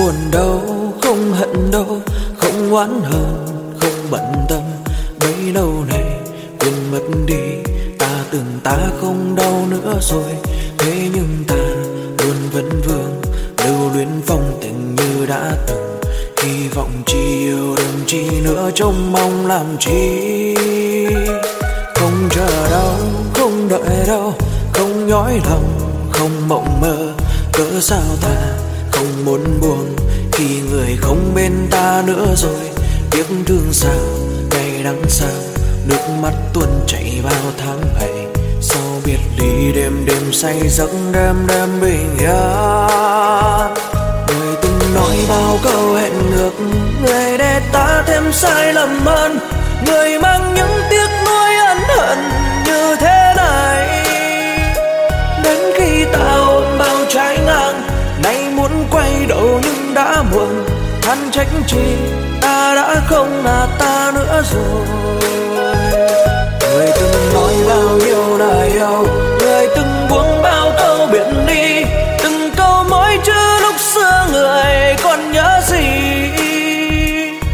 buồn đâu, không hận đâu, không oán hờn, không bận tâm. Bấy lâu này quên mất đi, ta tưởng ta không đau nữa rồi. Thế nhưng ta luôn vấn vương, lưu luyến phong tình như đã từng. Hy vọng chi yêu đừng chi nữa, trông mong làm chi. Không chờ đâu, không đợi đâu, không nhói lòng, không mộng mơ. Cỡ sao ta không muốn buồn khi người không bên ta nữa rồi. Tiếc thương sao, ngày đắng sao, nước mắt tuôn chảy vào tháng ngày. Sau biệt ly đêm đêm say giấc, đêm đêm bình yên. Người từng nói bao câu hẹn ngược, người để ta thêm sai lầm hơn. Người mang những tiếc nuối ân hận như thế này. Đến khi ta ôm bao trái ngang, nay muốn quay đầu nhưng đã muộn. Than trách chi ta đã không là ta nữa rồi. Người từng